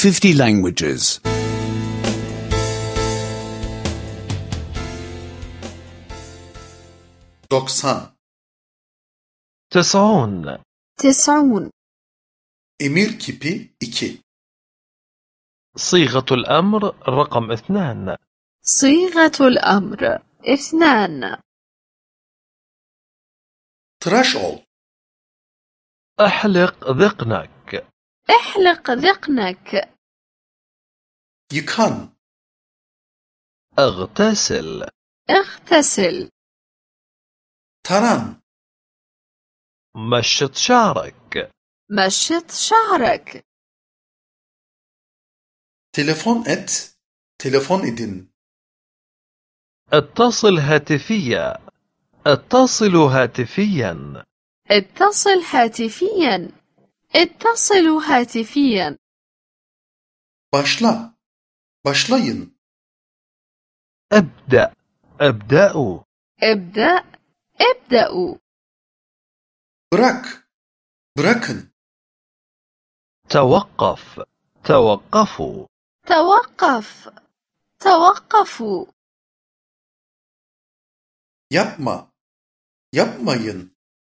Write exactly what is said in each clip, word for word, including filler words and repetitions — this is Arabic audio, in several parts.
fifty languages. doksan. تسعون. تسعون. Emir kipi iki. صيغة الأمر رقم اثنان. صيغة الأمر اثنان. Tıraş ol. احلق ذقنك. احلق ذقنك. Yıkan. اغتسل. اغتسل. Taran. مشط شعرك. مشط شعرك. Telefon et. Telefon edin. اتصل هاتفيا. اتصل هاتفيا. اتصل هاتفيا. اتصل هاتفيا. Başla. Başlayın. ابدأ. ابدأوا. ابدأ. ابدأوا. Bırak. Bırakın. توقف. توقفوا. توقف. توقفوا. Yapma. Yapmayın.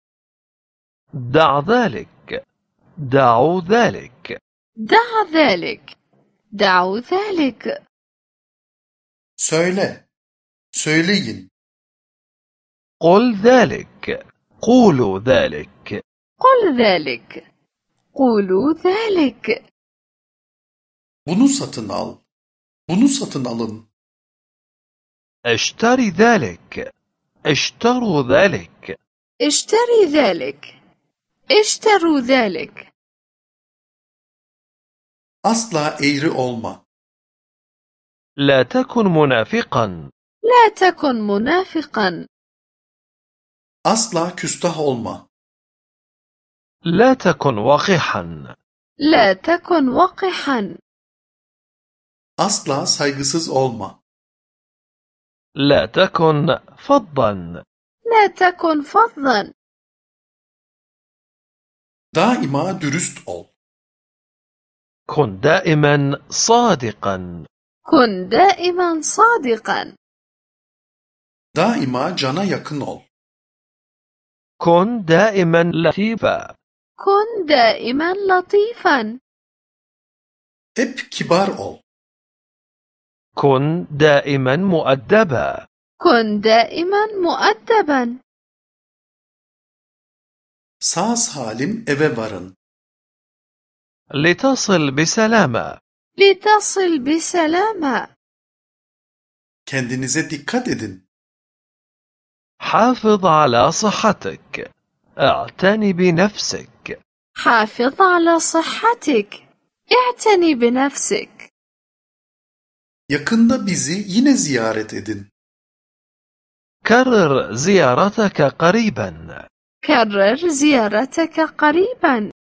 دع ذلك. دعوا ذلك. دع ذلك. دعوا ذلك. Söyle. Söyleyin. قل ذلك. قولوا ذلك. قل ذلك. قولوا ذلك. Bunu satın al. Bunu satın alın. اشتري ذلك. اشتروا ذلك. اشتري ذلك. اشتروا ذلك. Asla eğri olma. لا تكن منافقا. لا تكن منافقا. Asla küstah olma. لا تكن وقحا. لا تكن وقحا. Asla saygısız olma. لا تكن فظا. لا تكن فظا. Daima dürüst ol. كن دائما صادقا. كن دائما صادقا. Daima cana yakın ol. كن دائما لطيفا. كن دائما لطيفا. Hep kibar ol. كن دائما مؤدبا. كن دائما مؤدبا. Sağ salim eve varın. لتصل بسلامة. لتصل بسلامة. Kendinize dikkat edin. حافظ على صحتك. اعتني بنفسك. حافظ على صحتك. اعتني بنفسك. Yakında bizi yine ziyaret edin. كرر زيارتك قريبا. كرر زيارتك قريبا.